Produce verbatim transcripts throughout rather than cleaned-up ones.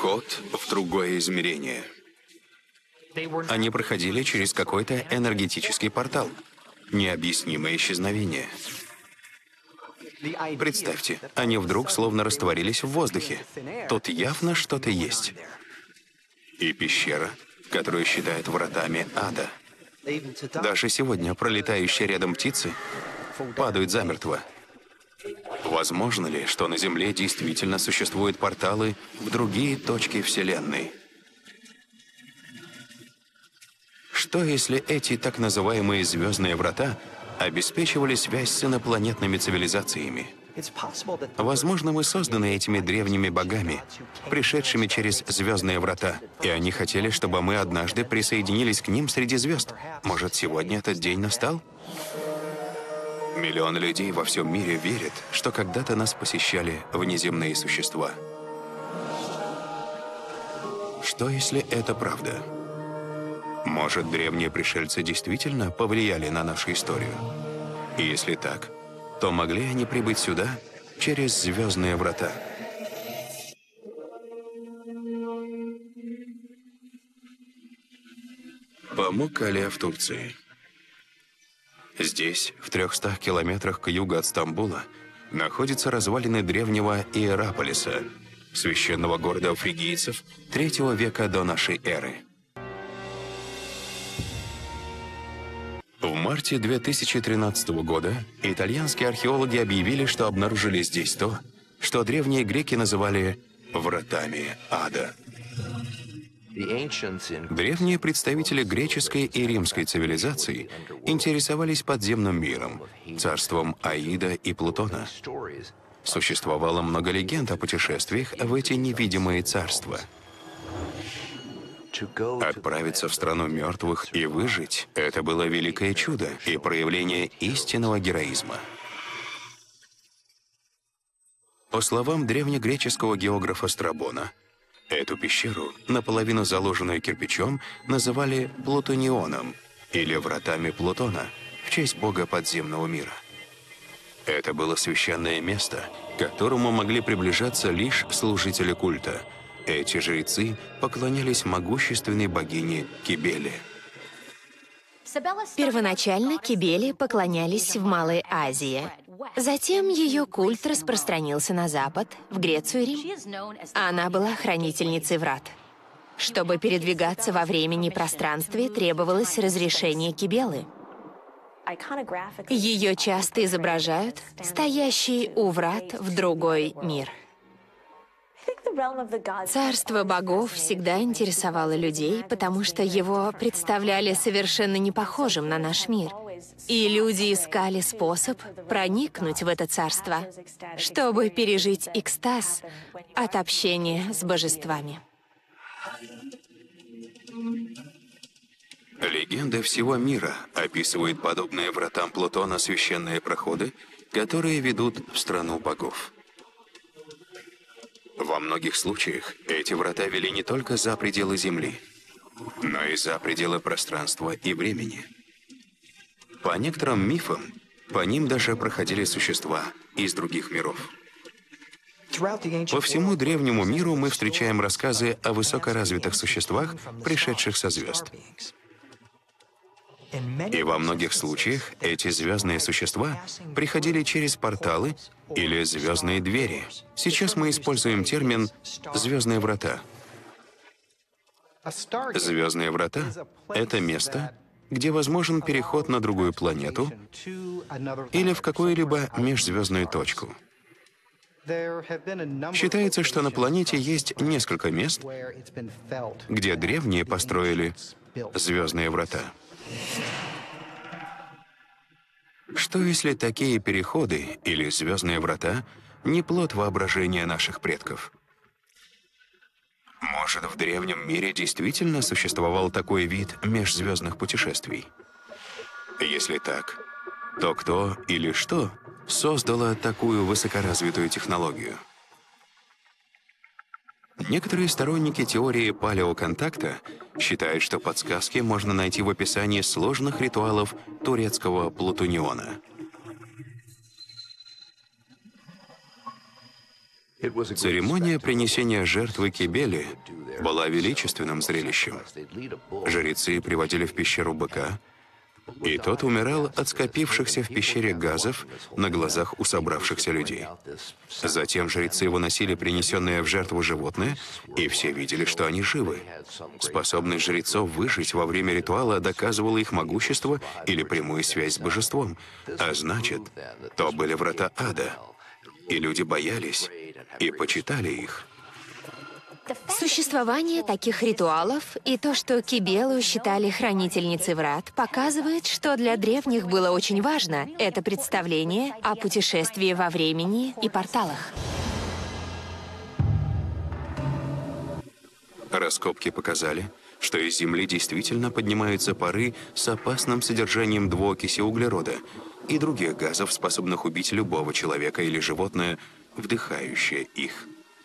Вход в другое измерение. Они проходили через какой-то энергетический портал. Необъяснимое исчезновение. Представьте, они вдруг словно растворились в воздухе. Тут явно что-то есть. И пещера, которую считают вратами ада. Даже сегодня пролетающие рядом птицы падают замертво. Возможно ли, что на Земле действительно существуют порталы в другие точки Вселенной? Что если эти так называемые звездные врата обеспечивали связь с инопланетными цивилизациями? Возможно, мы созданы этими древними богами, пришедшими через звездные врата, и они хотели, чтобы мы однажды присоединились к ним среди звезд. Может, сегодня этот день настал? Миллионы людей во всем мире верят, что когда-то нас посещали внеземные существа. Что, если это правда? Может, древние пришельцы действительно повлияли на нашу историю? И если так, то могли они прибыть сюда через звездные врата? Памуккале в Турции. Здесь, в трехстах километрах к югу от Стамбула, находятся развалины древнего Иераполиса, священного города фригийцев третьего века до нашей эры. В марте две тысячи тринадцатого года итальянские археологи объявили, что обнаружили здесь то, что древние греки называли «вратами ада». Древние представители греческой и римской цивилизации интересовались подземным миром, царством Аида и Плутона. Существовало много легенд о путешествиях в эти невидимые царства. Отправиться в страну мертвых и выжить — это было великое чудо и проявление истинного героизма. По словам древнегреческого географа Страбона, эту пещеру, наполовину заложенную кирпичом, называли Плутонионом или вратами Плутона в честь бога подземного мира. Это было священное место, к которому могли приближаться лишь служители культа. Эти жрецы поклонялись могущественной богине Кибеле. Первоначально Кибеле поклонялись в Малой Азии. Затем ее культ распространился на Запад, в Грецию и Рим. Она была хранительницей врат. Чтобы передвигаться во времени и пространстве, требовалось разрешение Кибелы. Ее часто изображают стоящей у врат в другой мир. Царство богов всегда интересовало людей, потому что его представляли совершенно не похожим на наш мир. И люди искали способ проникнуть в это царство, чтобы пережить экстаз от общения с божествами. Легенды всего мира описывают подобные вратам Плутона священные проходы, которые ведут в страну богов. Во многих случаях эти врата вели не только за пределы Земли, но и за пределы пространства и времени. По некоторым мифам, по ним даже проходили существа из других миров. По всему древнему миру мы встречаем рассказы о высокоразвитых существах, пришедших со звезд. И во многих случаях эти звездные существа приходили через порталы или звездные двери. Сейчас мы используем термин «звездные врата». Звездные врата — это место, где возможен переход на другую планету или в какую-либо межзвездную точку. Считается, что на планете есть несколько мест, где древние построили звездные врата. Что если такие переходы или звездные врата не плод воображения наших предков? Может, в древнем мире действительно существовал такой вид межзвездных путешествий? Если так, то кто или что создало такую высокоразвитую технологию? Некоторые сторонники теории палеоконтакта считают, что подсказки можно найти в описании сложных ритуалов турецкого Плутониона. Церемония принесения жертвы Кибели была величественным зрелищем. Жрецы приводили в пещеру быка, и тот умирал от скопившихся в пещере газов на глазах у собравшихся людей. Затем жрецы выносили принесенное в жертву животное, и все видели, что они живы. Способность жрецов выжить во время ритуала доказывала их могущество или прямую связь с божеством, а значит, то были врата ада, и люди боялись и почитали их. Существование таких ритуалов и то, что Кибелу считали хранительницей врат, показывает, что для древних было очень важно это представление о путешествии во времени и порталах. Раскопки показали, что из Земли действительно поднимаются пары с опасным содержанием двуокиси углерода и других газов, способных убить любого человека или животное, вдыхающее их.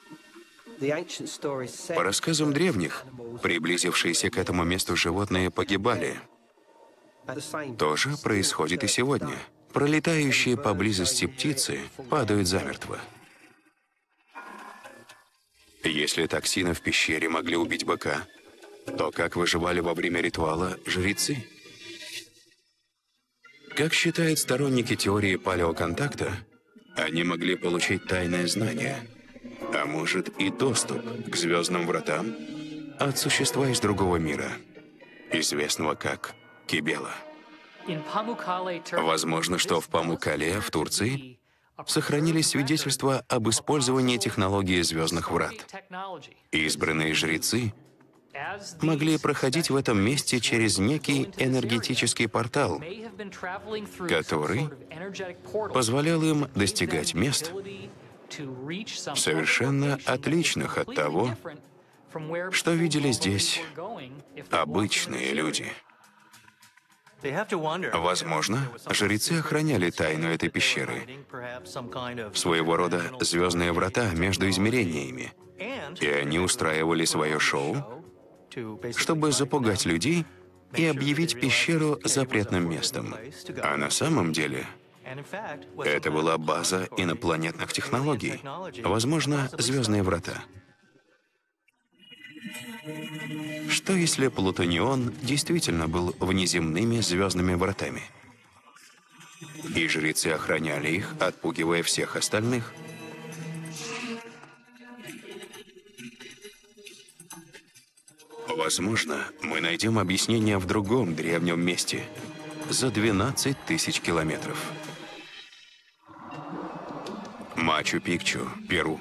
По рассказам древних, приблизившиеся к этому месту животные погибали. То же происходит и сегодня. Пролетающие поблизости птицы падают замертво. Если токсины в пещере могли убить быка, то как выживали во время ритуала жрецы? Как считают сторонники теории палеоконтакта, они могли получить тайное знание, а может и доступ к звездным вратам от существа из другого мира, известного как Кибела. Возможно, что в Памуккале, в Турции, сохранились свидетельства об использовании технологии звездных врат. Избранные жрецы могли проходить в этом месте через некий энергетический портал, который позволял им достигать мест, совершенно отличных от того, что видели здесь обычные люди. Возможно, жрецы охраняли тайну этой пещеры, своего рода звездные врата между измерениями, и они устраивали свое шоу, чтобы запугать людей и объявить пещеру запретным местом. А на самом деле это была база инопланетных технологий, возможно, звездные врата. Что если Плутонион действительно был внеземными звездными вратами? И жрецы охраняли их, отпугивая всех остальных? Возможно, мы найдем объяснение в другом древнем месте, за двенадцать тысяч километров. Мачу-Пикчу, Перу.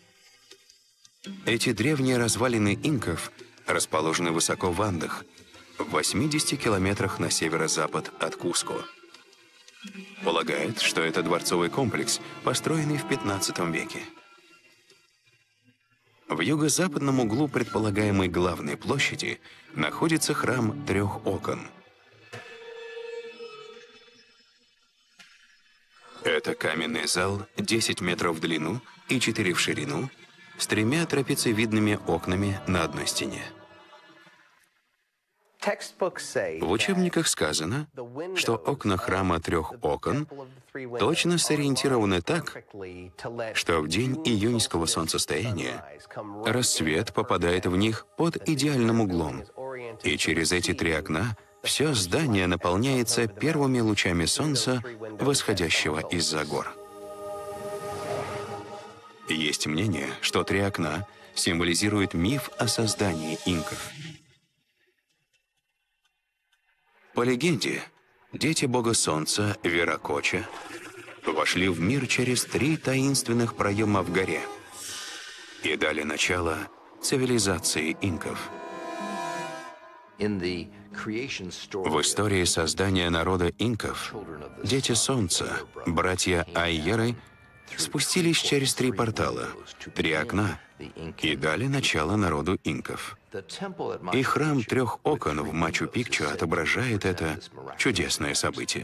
Эти древние развалины инков расположены высоко в Андах, в восьмидесяти километрах на северо-запад от Куско. Полагают, что это дворцовый комплекс, построенный в пятнадцатом веке. В юго-западном углу предполагаемой главной площади находится храм трех окон. Это каменный зал десять метров в длину и четыре в ширину, с тремя трапециевидными окнами на одной стене. В учебниках сказано, что окна храма трех окон точно сориентированы так, что в день июньского солнцестояния рассвет попадает в них под идеальным углом, и через эти три окна все здание наполняется первыми лучами солнца, восходящего из-за гор. Есть мнение, что три окна символизируют миф о создании инков. По легенде, дети бога солнца Виракоча вошли в мир через три таинственных проема в горе и дали начало цивилизации инков. В истории создания народа инков дети солнца, братья Айеры, спустились через три портала, три окна, и дали начало народу инков. И храм трех окон в Мачу-Пикчу отображает это чудесное событие.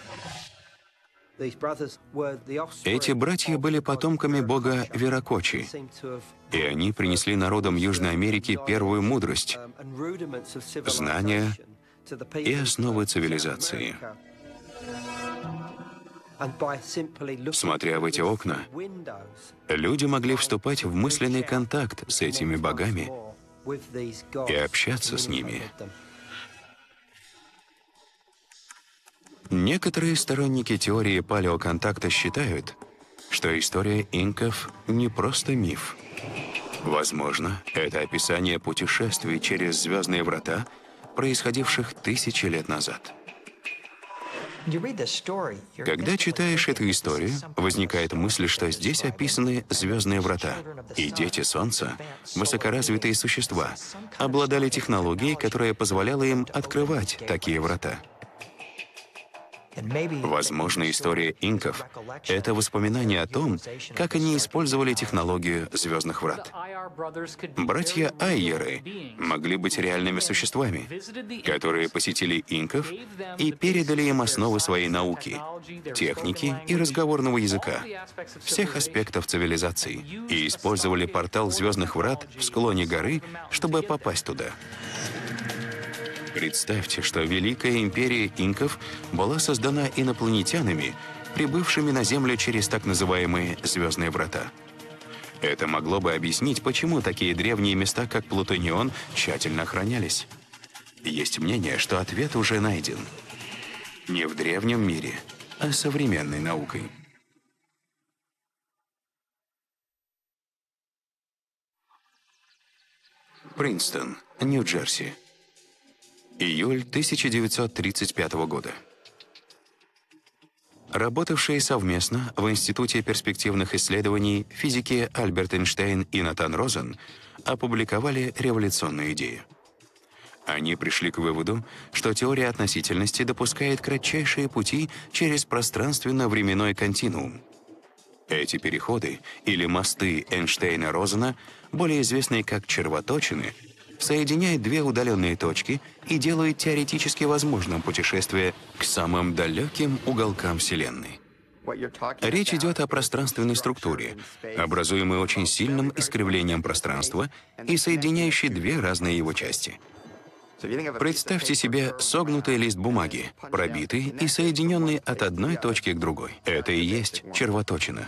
Эти братья были потомками бога Виракочи, и они принесли народам Южной Америки первую мудрость, знания и основы цивилизации. Смотря в эти окна, люди могли вступать в мысленный контакт с этими богами и общаться с ними. Некоторые сторонники теории палеоконтакта считают, что история инков не просто миф. Возможно, это описание путешествий через звездные врата, происходивших тысячи лет назад. Когда читаешь эту историю, возникает мысль, что здесь описаны звездные врата, и дети Солнца, высокоразвитые существа, обладали технологией, которая позволяла им открывать такие врата. Возможно, история инков — это воспоминание о том, как они использовали технологию звездных врат. Братья Айеры могли быть реальными существами, которые посетили инков и передали им основы своей науки, техники и разговорного языка, всех аспектов цивилизации, и использовали портал звездных врат в склоне горы, чтобы попасть туда. Представьте, что Великая империя инков была создана инопланетянами, прибывшими на Землю через так называемые «звездные врата». Это могло бы объяснить, почему такие древние места, как Плутонион, тщательно охранялись. Есть мнение, что ответ уже найден. Не в древнем мире, а современной наукой. Принстон, Нью-Джерси. Июль тысяча девятьсот тридцать пятого года. Работавшие совместно в Институте перспективных исследований физики Альберт Эйнштейн и Натан Розен опубликовали революционную идею. Они пришли к выводу, что теория относительности допускает кратчайшие пути через пространственно-временной континуум. Эти переходы, или мосты Эйнштейна-Розена, более известные как червоточины, соединяет две удаленные точки и делает теоретически возможным путешествие к самым далеким уголкам Вселенной. Речь идет о пространственной структуре, образуемой очень сильным искривлением пространства и соединяющей две разные его части. Представьте себе согнутый лист бумаги, пробитый и соединенный от одной точки к другой. Это и есть червоточина.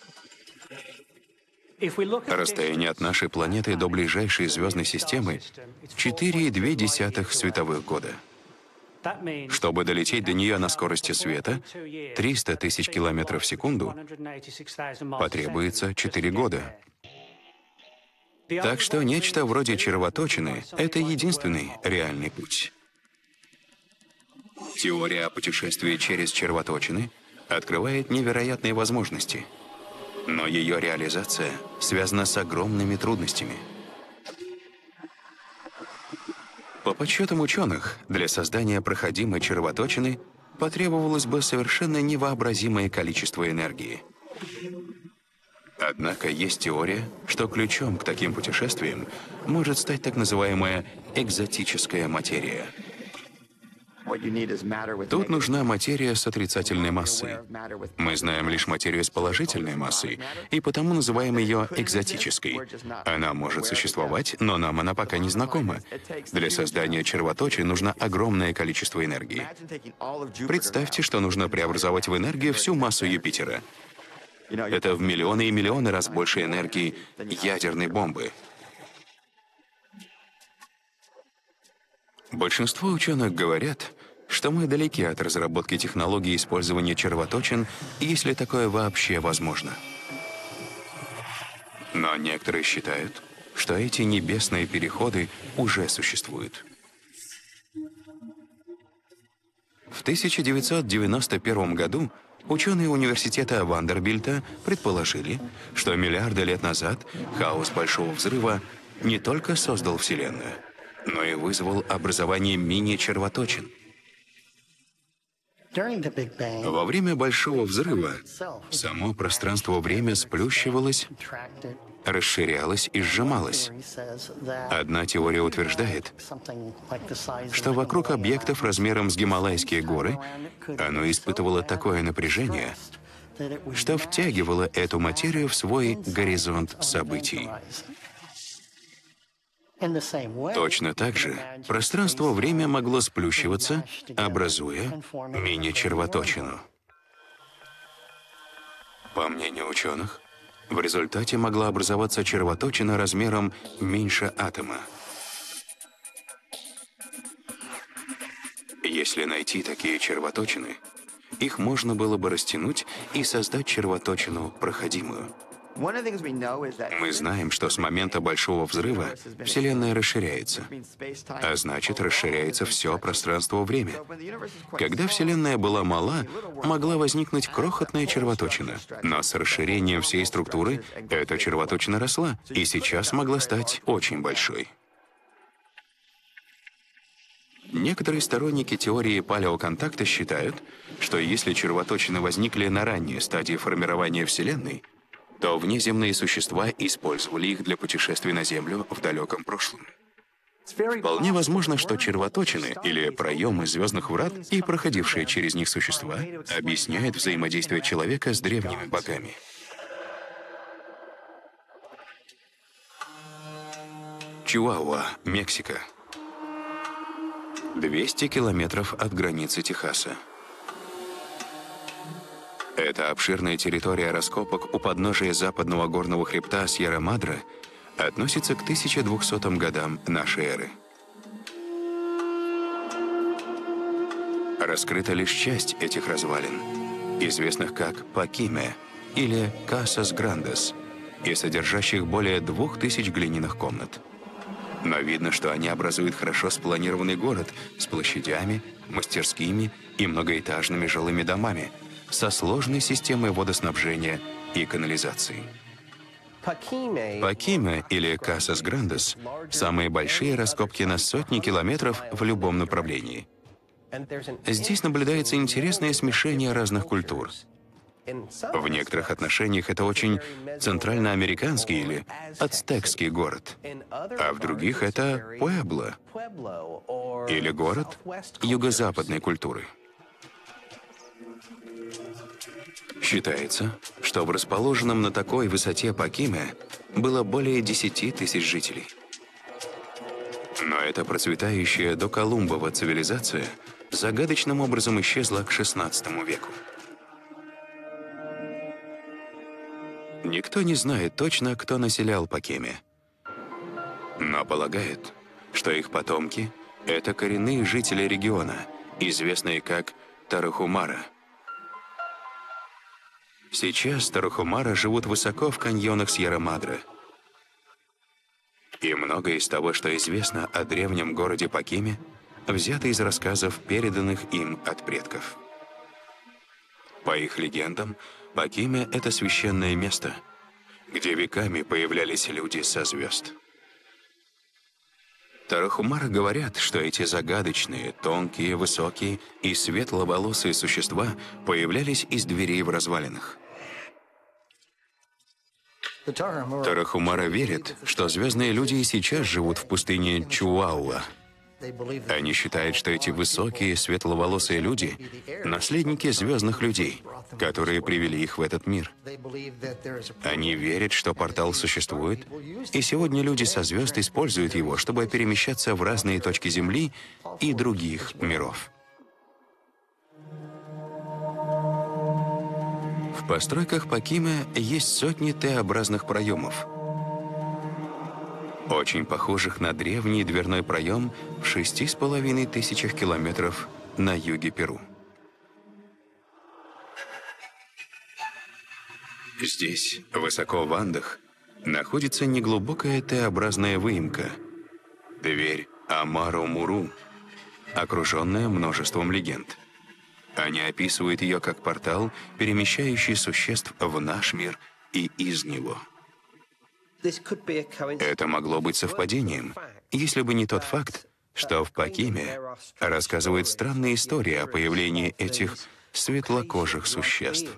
Расстояние от нашей планеты до ближайшей звездной системы — четыре и две десятых световых года. Чтобы долететь до нее на скорости света, триста тысяч километров в секунду, потребуется четыре года. Так что нечто вроде червоточины — это единственный реальный путь. Теория о путешествии через червоточины открывает невероятные возможности. Но ее реализация связана с огромными трудностями. По подсчетам ученых, для создания проходимой червоточины потребовалось бы совершенно невообразимое количество энергии. Однако есть теория, что ключом к таким путешествиям может стать так называемая экзотическая материя. Тут нужна материя с отрицательной массой. Мы знаем лишь материю с положительной массой, и потому называем ее экзотической. Она может существовать, но нам она пока не знакома. Для создания червоточин нужно огромное количество энергии. Представьте, что нужно преобразовать в энергию всю массу Юпитера. Это в миллионы и миллионы раз больше энергии ядерной бомбы. Большинство ученых говорят, что мы далеки от разработки технологии использования червоточин, если такое вообще возможно. Но некоторые считают, что эти небесные переходы уже существуют. В тысяча девятьсот девяносто первом году ученые университета Вандербильта предположили, что миллиарды лет назад хаос Большого взрыва не только создал Вселенную, но и вызвал образование мини-червоточин. Во время Большого взрыва само пространство-время сплющивалось, расширялось и сжималось. Одна теория утверждает, что вокруг объектов размером с Гималайские горы оно испытывало такое напряжение, что втягивало эту материю в свой горизонт событий. Точно так же пространство-время могло сплющиваться, образуя мини-червоточину. По мнению ученых, в результате могла образоваться червоточина размером меньше атома. Если найти такие червоточины, их можно было бы растянуть и создать червоточину проходимую. Мы знаем, что с момента Большого взрыва Вселенная расширяется, а значит, расширяется все пространство-время. Когда Вселенная была мала, могла возникнуть крохотная червоточина, но с расширением всей структуры эта червоточина росла и сейчас могла стать очень большой. Некоторые сторонники теории палеоконтакта считают, что если червоточины возникли на ранней стадии формирования Вселенной, то внеземные существа использовали их для путешествий на Землю в далеком прошлом. Вполне возможно, что червоточины или проемы звездных врат и проходившие через них существа объясняют взаимодействие человека с древними богами. Чиуауа, Мексика. двести километров от границы Техаса. Эта обширная территория раскопок у подножия западного горного хребта Сьерра-Мадре относится к тысяча двухсотым годам нашей эры. Раскрыта лишь часть этих развалин, известных как Пакиме или Касас Грандес, и содержащих более двух тысяч глиняных комнат. Но видно, что они образуют хорошо спланированный город с площадями, мастерскими и многоэтажными жилыми домами, со сложной системой водоснабжения и канализации. Пакиме или Касас Грандес – самые большие раскопки на сотни километров в любом направлении. Здесь наблюдается интересное смешение разных культур. В некоторых отношениях это очень центральноамериканский или ацтекский город, а в других это Пуэбло или город юго-западной культуры. Считается, что в расположенном на такой высоте Пакиме было более десяти тысяч жителей. Но эта процветающая доколумбова цивилизация загадочным образом исчезла к шестнадцатому веку. Никто не знает точно, кто населял Пакиме, но полагают, что их потомки — это коренные жители региона, известные как Тарахумара. Сейчас Тарахумара живут высоко в каньонах Сьерра-Мадре. И многое из того, что известно о древнем городе Пакиме, взято из рассказов, переданных им от предков. По их легендам, Пакиме — это священное место, где веками появлялись люди со звезд. Тарахумара говорят, что эти загадочные, тонкие, высокие и светловолосые существа появлялись из дверей в развалинах. Тарахумара верит, что звездные люди и сейчас живут в пустыне Чиуауа. Они считают, что эти высокие, светловолосые люди — наследники звездных людей, которые привели их в этот мир. Они верят, что портал существует, и сегодня люди со звезд используют его, чтобы перемещаться в разные точки Земли и других миров. В постройках Пакиме есть сотни Т-образных проемов, очень похожих на древний дверной проем в шести с половиной тысячах километров на юге Перу. Здесь, высоко в Андах, находится неглубокая Т-образная выемка — дверь Амару-Муру, окруженная множеством легенд. Они описывают ее как портал, перемещающий существ в наш мир и из него. Это могло быть совпадением, если бы не тот факт, что в Пакиме рассказывают странные истории о появлении этих светлокожих существ.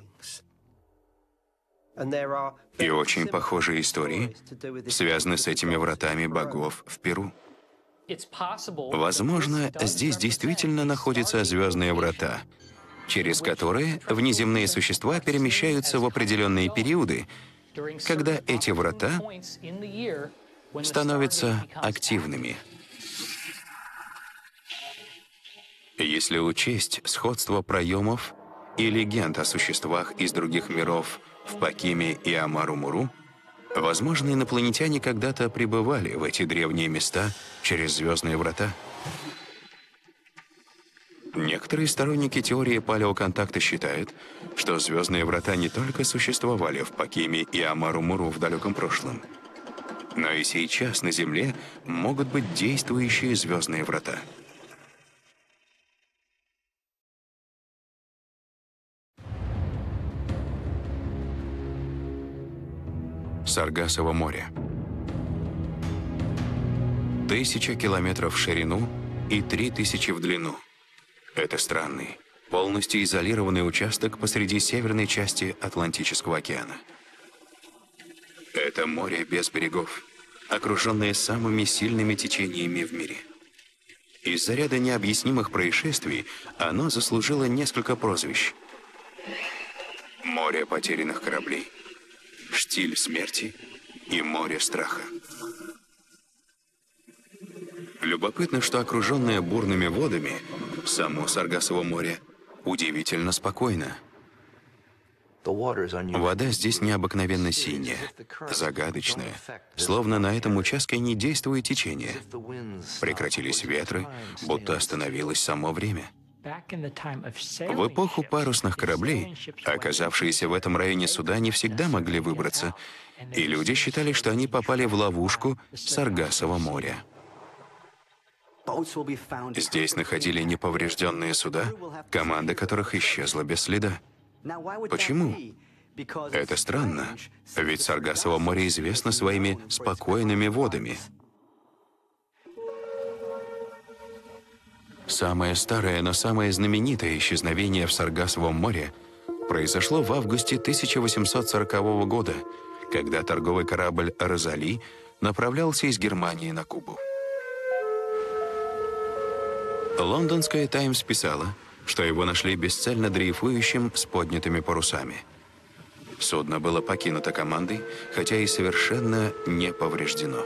И очень похожие истории связаны с этими вратами богов в Перу. Возможно, здесь действительно находятся звездные врата, через которые внеземные существа перемещаются в определенные периоды, когда эти врата становятся активными. Если учесть сходство проемов и легенд о существах из других миров в Пакиме и Амару-Муру, возможно, инопланетяне когда-то прибывали в эти древние места через звездные врата. Некоторые сторонники теории палеоконтакта считают, что звездные врата не только существовали в Пакиме и Амару-Муру в далеком прошлом, но и сейчас на Земле могут быть действующие звездные врата. Саргассово море. Тысяча километров в ширину и три тысячи в длину. Это странный, полностью изолированный участок посреди северной части Атлантического океана. Это море без берегов, окруженное самыми сильными течениями в мире. Из-за ряда необъяснимых происшествий оно заслужило несколько прозвищ. Море потерянных кораблей, штиль смерти и море страха. Любопытно, что окруженное бурными водами, само Саргассово море удивительно спокойно. Вода здесь необыкновенно синяя, загадочная, словно на этом участке не действует течение. Прекратились ветры, будто остановилось само время. В эпоху парусных кораблей, оказавшиеся в этом районе суда не всегда могли выбраться, и люди считали, что они попали в ловушку Саргассово моря. Здесь находили неповрежденные суда, команда которых исчезла без следа. Почему? Это странно, ведь Саргассово море известно своими спокойными водами. Самое старое, но самое знаменитое исчезновение в Саргассовом море произошло в августе тысяча восемьсот сорокового года, когда торговый корабль «Розали» направлялся из Германии на Кубу. Лондонская «Таймс» писала, что его нашли бесцельно дрейфующим с поднятыми парусами. Судно было покинуто командой, хотя и совершенно не повреждено.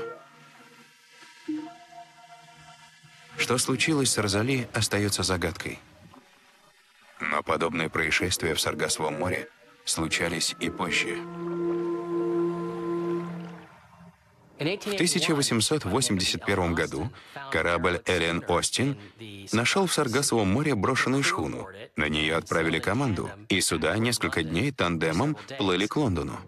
Что случилось с «Розали», остается загадкой. Но подобные происшествия в Саргассовом море случались и позже. В тысяча восемьсот восемьдесят первом году корабль «Эллен Остин» нашел в Саргассовом море брошенную шхуну. На нее отправили команду, и суда несколько дней тандемом плыли к Лондону.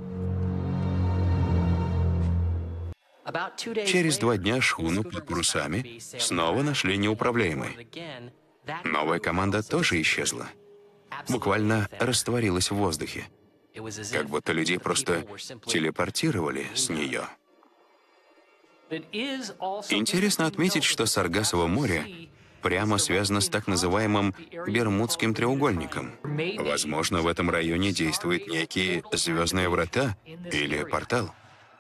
Через два дня шхуну под парусами снова нашли неуправляемой. Новая команда тоже исчезла. Буквально растворилась в воздухе. Как будто людей просто телепортировали с нее. Интересно отметить, что Саргассово море прямо связано с так называемым Бермудским треугольником. Возможно, в этом районе действуют некие звездные врата или портал.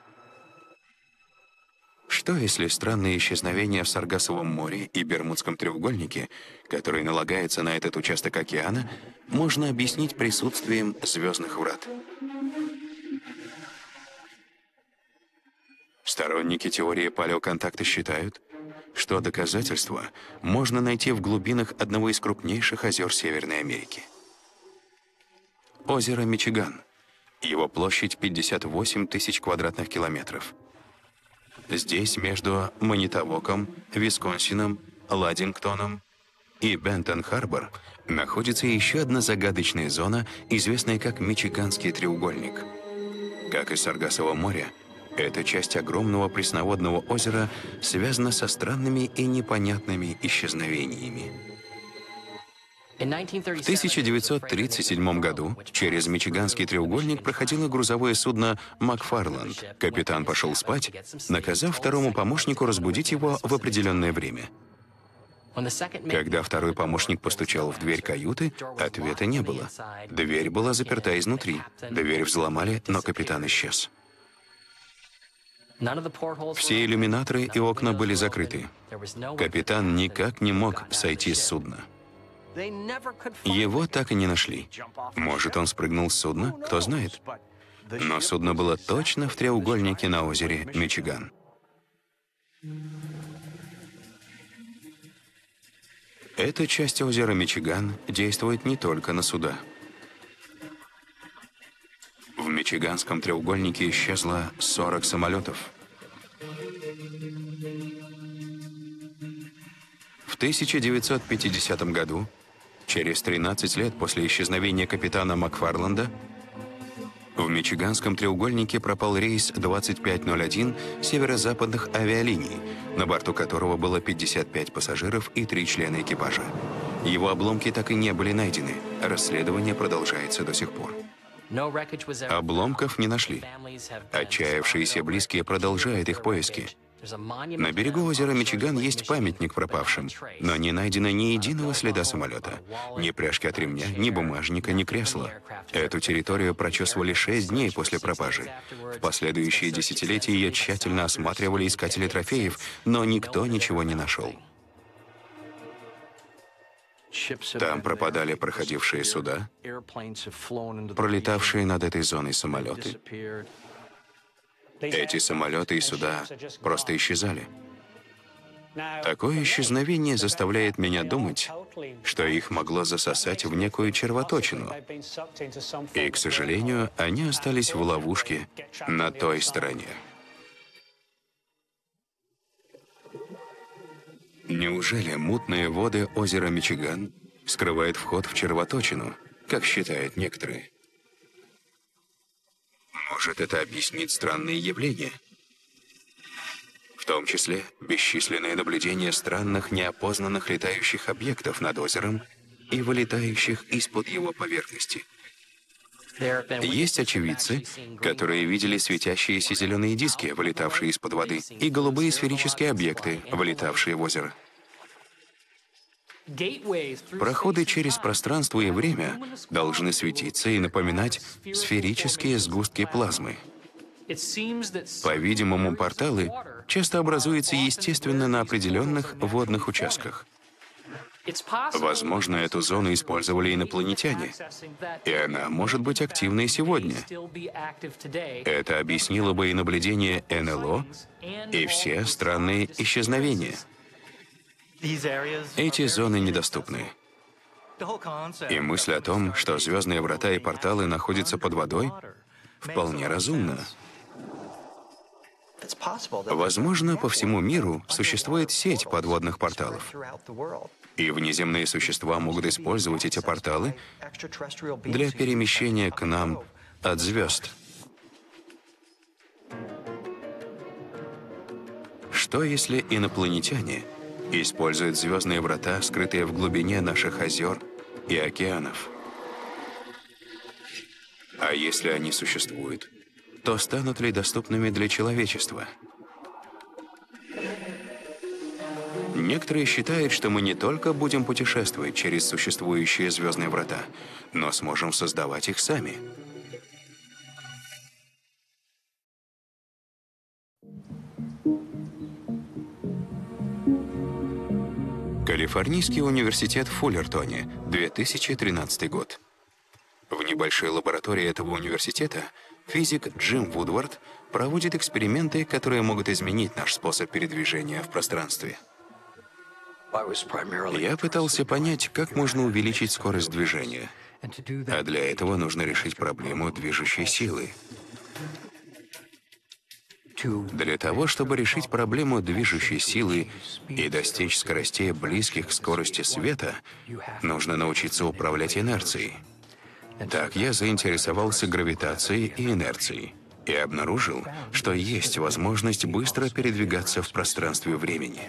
Что, если странные исчезновения в Саргассовом море и Бермудском треугольнике, которые налагаются на этот участок океана, можно объяснить присутствием звездных врат? Сторонники теории палеоконтакта считают, что доказательства можно найти в глубинах одного из крупнейших озер Северной Америки. Озеро Мичиган. Его площадь пятьдесят восемь тысяч квадратных километров. Здесь между Манитовоком, Висконсином, Ладдингтоном и Бентон-Харбор находится еще одна загадочная зона, известная как Мичиганский треугольник. Как и Саргассово море, эта часть огромного пресноводного озера связана со странными и непонятными исчезновениями. В тысяча девятьсот тридцать седьмом году через Мичиганский треугольник проходило грузовое судно «Макфарланд». Капитан пошел спать, наказав второму помощнику разбудить его в определенное время. Когда второй помощник постучал в дверь каюты, ответа не было. Дверь была заперта изнутри. Дверь взломали, но капитан исчез. Все иллюминаторы и окна были закрыты. Капитан никак не мог сойти с судна. Его так и не нашли. Может, он спрыгнул с судна, кто знает. Но судно было точно в треугольнике на озере Мичиган. Эта часть озера Мичиган действует не только на суда. В Мичиганском треугольнике исчезло сорок самолетов. В тысяча девятьсот пятидесятом году, через тринадцать лет после исчезновения капитана Макфарланда, в Мичиганском треугольнике пропал рейс двадцать пять ноль один северо-западных авиалиний, на борту которого было пятьдесят пять пассажиров и три члена экипажа. Его обломки так и не были найдены. Расследование продолжается до сих пор. Обломков не нашли. Отчаявшиеся близкие продолжают их поиски. На берегу озера Мичиган есть памятник пропавшим, но не найдено ни единого следа самолета. Ни пряжки от ремня, ни бумажника, ни кресла. Эту территорию прочесывали шесть дней после пропажи. В последующие десятилетия ее тщательно осматривали искатели трофеев, но никто ничего не нашел. Там пропадали проходившие суда, пролетавшие над этой зоной самолеты. Эти самолеты и суда просто исчезали. Такое исчезновение заставляет меня думать, что их могло засосать в некую червоточину. И, к сожалению, они остались в ловушке на той стороне. Неужели мутные воды озера Мичиган скрывают вход в червоточину, как считают некоторые? Может, это объяснит странные явления? В том числе бесчисленные наблюдения странных неопознанных летающих объектов над озером и вылетающих из-под его поверхности. Есть очевидцы, которые видели светящиеся зеленые диски, вылетавшие из-под воды, и голубые сферические объекты, вылетавшие в озеро. Проходы через пространство и время должны светиться и напоминать сферические сгустки плазмы. По-видимому, порталы часто образуются естественно на определенных водных участках. Возможно, эту зону использовали инопланетяне, и она может быть активной сегодня. Это объяснило бы и наблюдение эн эл о, и все странные исчезновения. Эти зоны недоступны. И мысль о том, что звездные врата и порталы находятся под водой, вполне разумна. Возможно, по всему миру существует сеть подводных порталов. И внеземные существа могут использовать эти порталы для перемещения к нам от звезд. Что если инопланетяне используют звездные врата, скрытые в глубине наших озер и океанов? А если они существуют, то станут ли доступными для человечества? Некоторые считают, что мы не только будем путешествовать через существующие звездные врата, но сможем создавать их сами. Калифорнийский университет в Фуллертоне, две тысячи тринадцатый год. В небольшой лаборатории этого университета физик Джим Вудвард проводит эксперименты, которые могут изменить наш способ передвижения в пространстве. Я пытался понять, как можно увеличить скорость движения, а для этого нужно решить проблему движущей силы. Для того, чтобы решить проблему движущей силы и достичь скоростей, близких к скорости света, нужно научиться управлять инерцией. Так я заинтересовался гравитацией и инерцией и обнаружил, что есть возможность быстро передвигаться в пространстве времени.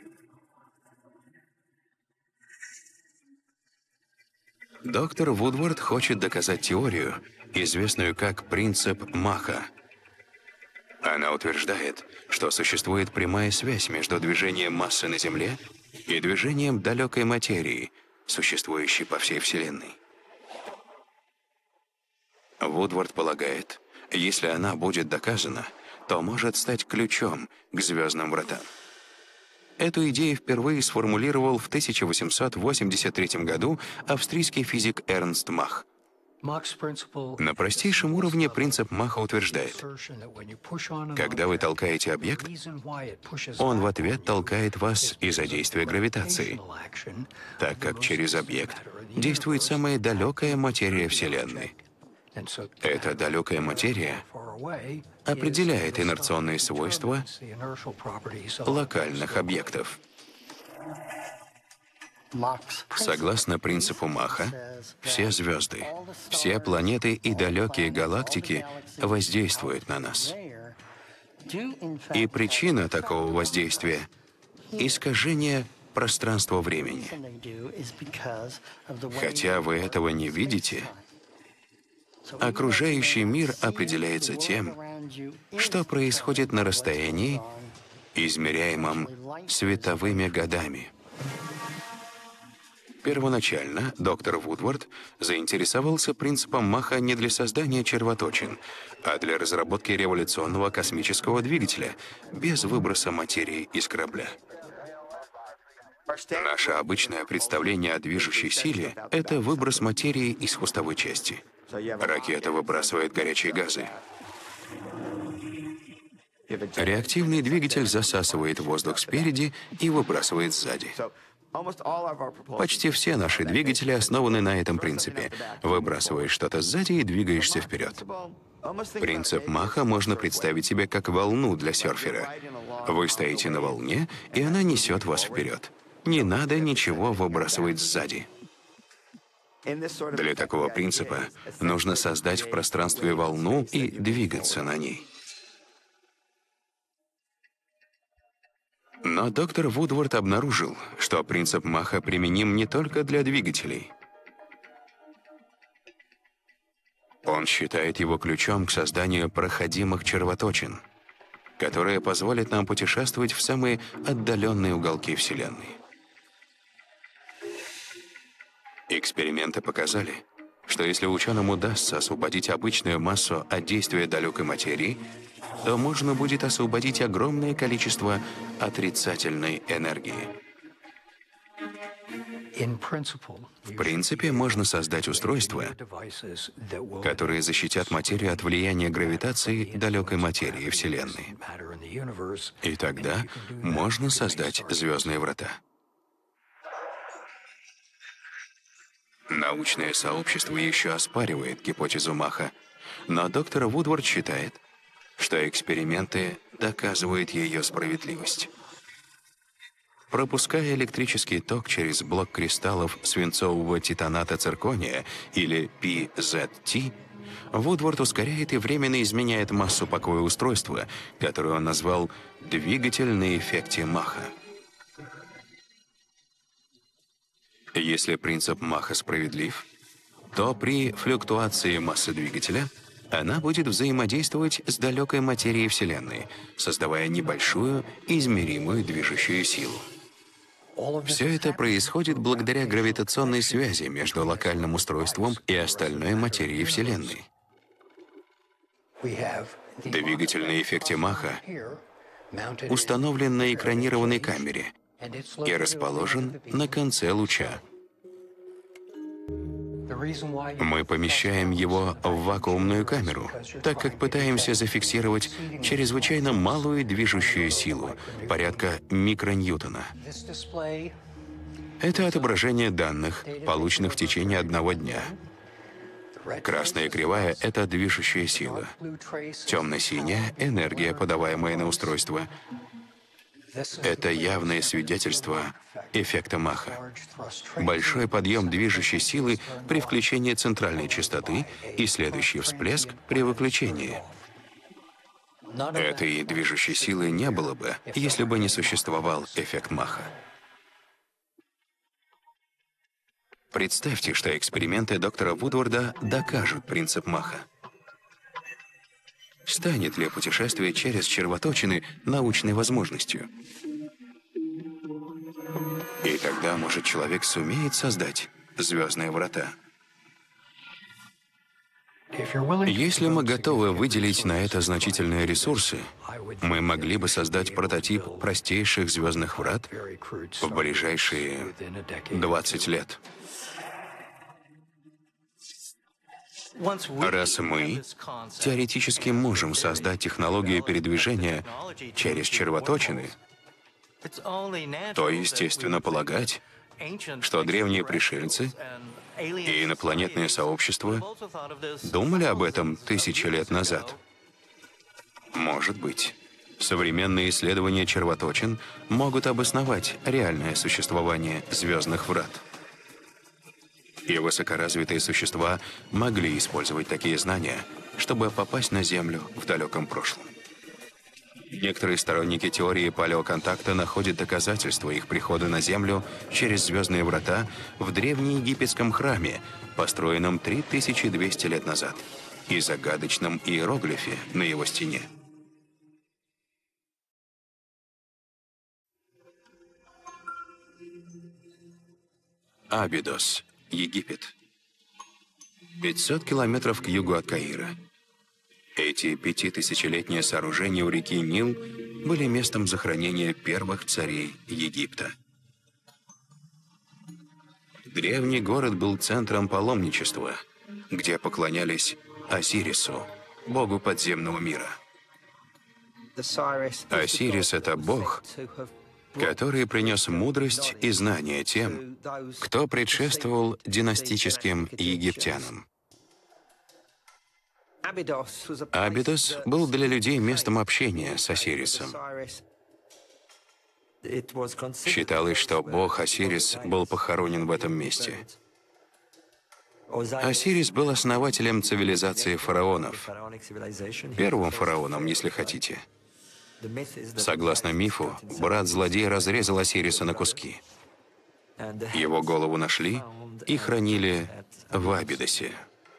Доктор Вудвард хочет доказать теорию, известную как принцип Маха. Она утверждает, что существует прямая связь между движением массы на Земле и движением далекой материи, существующей по всей Вселенной. Вудвард полагает, если она будет доказана, то может стать ключом к звездным вратам. Эту идею впервые сформулировал в тысяча восемьсот восемьдесят третьем году австрийский физик Эрнст Мах. На простейшем уровне принцип Маха утверждает, когда вы толкаете объект, он в ответ толкает вас из-за действия гравитации, так как через объект действует самая далекая материя Вселенной. Эта далекая материя определяет инерционные свойства локальных объектов. Согласно принципу Маха, все звезды, все планеты и далекие галактики воздействуют на нас. И причина такого воздействия — искажение пространства-времени. Хотя вы этого не видите, окружающий мир определяется тем, что происходит на расстоянии, измеряемом световыми годами. Первоначально доктор Вудвард заинтересовался принципом Маха не для создания червоточин, а для разработки революционного космического двигателя без выброса материи из корабля. Наше обычное представление о движущей силе — это выброс материи из хвостовой части. Ракета выбрасывает горячие газы. Реактивный двигатель засасывает воздух спереди и выбрасывает сзади. Почти все наши двигатели основаны на этом принципе. Выбрасываешь что-то сзади и двигаешься вперед. Принцип Маха можно представить себе как волну для серфера. Вы стоите на волне, и она несет вас вперед. Не надо ничего выбрасывать сзади. Для такого принципа нужно создать в пространстве волну и двигаться на ней. Но доктор Вудвард обнаружил, что принцип Маха применим не только для двигателей. Он считает его ключом к созданию проходимых червоточин, которые позволят нам путешествовать в самые отдаленные уголки Вселенной. Эксперименты показали, что если ученым удастся освободить обычную массу от действия далекой материи, то можно будет освободить огромное количество отрицательной энергии. В принципе, можно создать устройства, которые защитят материю от влияния гравитации далекой материи Вселенной. И тогда можно создать звездные врата. Научное сообщество еще оспаривает гипотезу Маха, но доктор Вудвард считает, что эксперименты доказывают ее справедливость. Пропуская электрический ток через блок кристаллов свинцового титаната циркония, или пи зет ти, Вудвард ускоряет и временно изменяет массу покоя устройства, которое он назвал «двигатель на эффекте Маха». Если принцип Маха справедлив, то при флюктуации массы двигателя она будет взаимодействовать с далекой материей Вселенной, создавая небольшую, измеримую движущую силу. Все это происходит благодаря гравитационной связи между локальным устройством и остальной материей Вселенной. Двигатель на эффекте Маха установлен на экранированной камере и расположен на конце луча. Мы помещаем его в вакуумную камеру, так как пытаемся зафиксировать чрезвычайно малую движущую силу, порядка микроньютона. Это отображение данных, полученных в течение одного дня. Красная кривая — это движущая сила. Темно-синяя — энергия, подаваемая на устройство. Это явное свидетельство эффекта Маха. Большой подъем движущей силы при включении центральной частоты и следующий всплеск при выключении. Этой движущей силы не было бы, если бы не существовал эффект Маха. Представьте, что эксперименты доктора Вудварда докажут принцип Маха. Станет ли путешествие через червоточины научной возможностью? И тогда, может, человек сумеет создать звездные врата. Если мы готовы выделить на это значительные ресурсы, мы могли бы создать прототип простейших звездных врат в ближайшие двадцать лет. Раз мы теоретически можем создать технологию передвижения через червоточины, то естественно полагать, что древние пришельцы И инопланетное сообщество думали об этом тысячи лет назад? Может быть. Современные исследования червоточин могут обосновать реальное существование звездных врат. И высокоразвитые существа могли использовать такие знания, чтобы попасть на Землю в далеком прошлом. Некоторые сторонники теории палеоконтакта находят доказательства их прихода на Землю через звездные врата в древнеегипетском храме, построенном три тысячи двести лет назад, и загадочном иероглифе на его стене. Абидос, Египет. пятьсот километров к югу от Каира. Эти пятитысячелетние сооружения у реки Нил были местом захоронения первых царей Египта. Древний город был центром паломничества, где поклонялись Осирису, богу подземного мира. Осирис — это бог, который принес мудрость и знания тем, кто предшествовал династическим египтянам. Абидос был для людей местом общения с Осирисом. Считалось, что бог Осирис был похоронен в этом месте. Осирис был основателем цивилизации фараонов, первым фараоном, если хотите. Согласно мифу, брат-злодей разрезал Осириса на куски. Его голову нашли и хранили в Абидосе.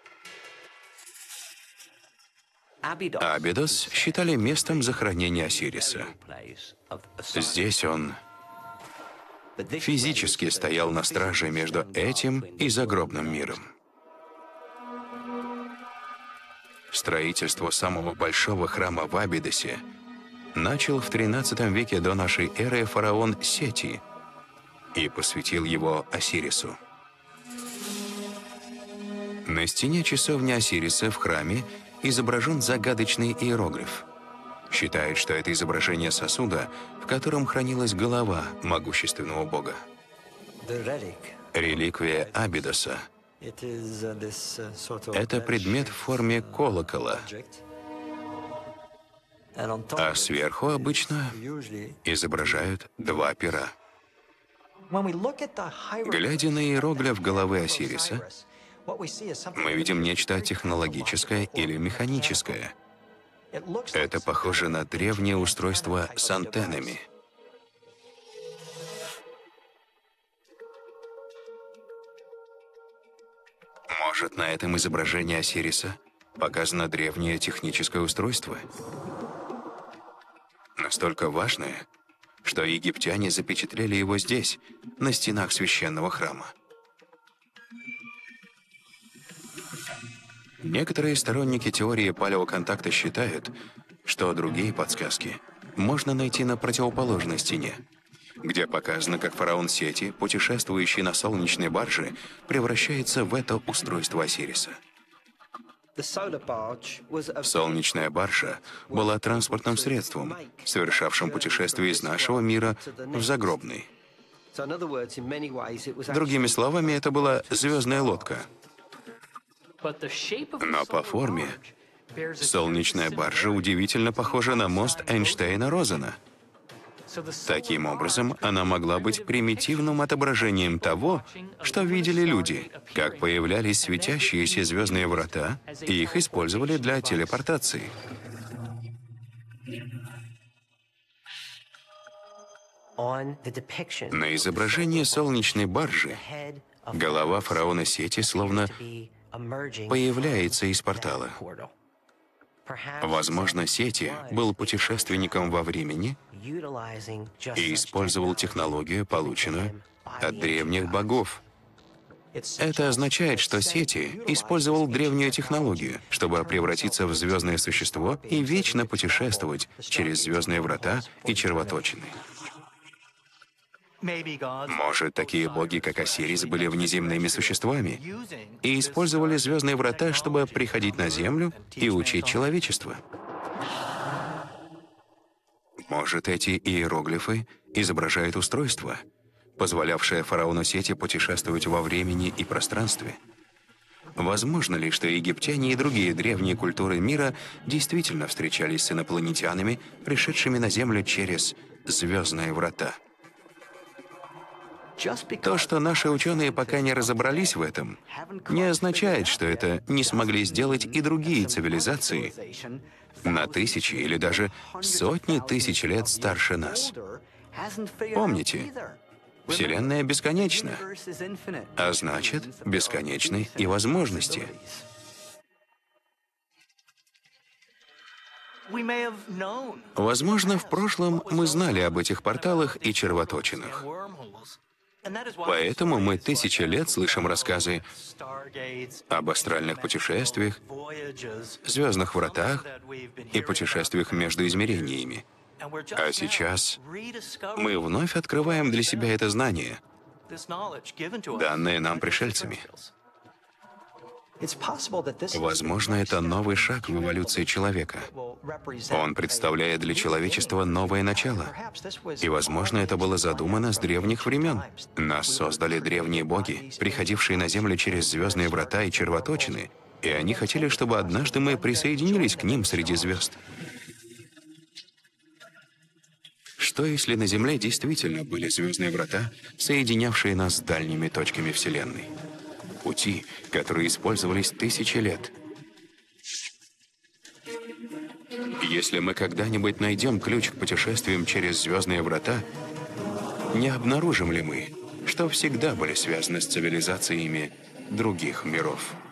Абидос считали местом захоронения Осириса. Здесь он физически стоял на страже между этим и загробным миром. Строительство самого большого храма в Абидосе начал в тринадцатом веке до нашей эры фараон Сети и посвятил его Осирису. На стене часовни Осириса в храме изображен загадочный иероглиф. Считают, что это изображение сосуда, в котором хранилась голова могущественного бога. Реликвия Абидоса — это предмет в форме колокола, а сверху обычно изображают два пера. Глядя на иероглиф головы Осириса, мы видим нечто технологическое или механическое. Это похоже на древнее устройство с антеннами. Может, на этом изображении Осириса показано древнее техническое устройство? Настолько важное, что египтяне запечатлели его здесь, на стенах священного храма. Некоторые сторонники теории палеоконтакта считают, что другие подсказки можно найти на противоположной стене, где показано, как фараон Сети, путешествующий на солнечной барже, превращается в это устройство Осириса. Солнечная баржа была транспортным средством, совершавшим путешествие из нашего мира в загробный. Другими словами, это была звездная лодка. Но по форме солнечная баржа удивительно похожа на мост Эйнштейна-Розена. Таким образом, она могла быть примитивным отображением того, что видели люди, как появлялись светящиеся звездные врата, и их использовали для телепортации. На изображении солнечной баржи голова фараона Сети словно появляется из портала. Возможно, Сети был путешественником во времени и использовал технологию, полученную от древних богов. Это означает, что Сети использовал древнюю технологию, чтобы превратиться в звездное существо и вечно путешествовать через звездные врата и червоточины. Может, такие боги, как Осирис, были внеземными существами и использовали звездные врата, чтобы приходить на Землю и учить человечество? Может, эти иероглифы изображают устройство, позволявшая фараону Сети путешествовать во времени и пространстве? Возможно ли, что египтяне и другие древние культуры мира действительно встречались с инопланетянами, пришедшими на Землю через звездные врата? То, что наши ученые пока не разобрались в этом, не означает, что это не смогли сделать и другие цивилизации на тысячи или даже сотни тысяч лет старше нас. Помните, Вселенная бесконечна, а значит, бесконечны и возможности. Возможно, в прошлом мы знали об этих порталах и червоточинах. Поэтому мы тысячи лет слышим рассказы об астральных путешествиях, звездных вратах и путешествиях между измерениями. А сейчас мы вновь открываем для себя это знание, данное нам пришельцами. Возможно, это новый шаг в эволюции человека. Он представляет для человечества новое начало. И, возможно, это было задумано с древних времен. Нас создали древние боги, приходившие на Землю через звездные врата и червоточины, и они хотели, чтобы однажды мы присоединились к ним среди звезд. Что, если на Земле действительно были звездные врата, соединявшие нас с дальними точками Вселенной? Пути, которые использовались тысячи лет. Если мы когда-нибудь найдем ключ к путешествиям через звездные врата, не обнаружим ли мы, что всегда были связаны с цивилизациями других миров?